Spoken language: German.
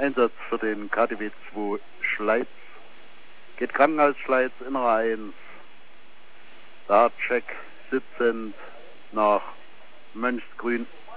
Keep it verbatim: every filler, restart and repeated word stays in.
Einsatz für den K D W zwei Schleiz. Geht Krankenhaus Schleiz, Innerer eins. Startcheck sitzend nach Mönchsgrün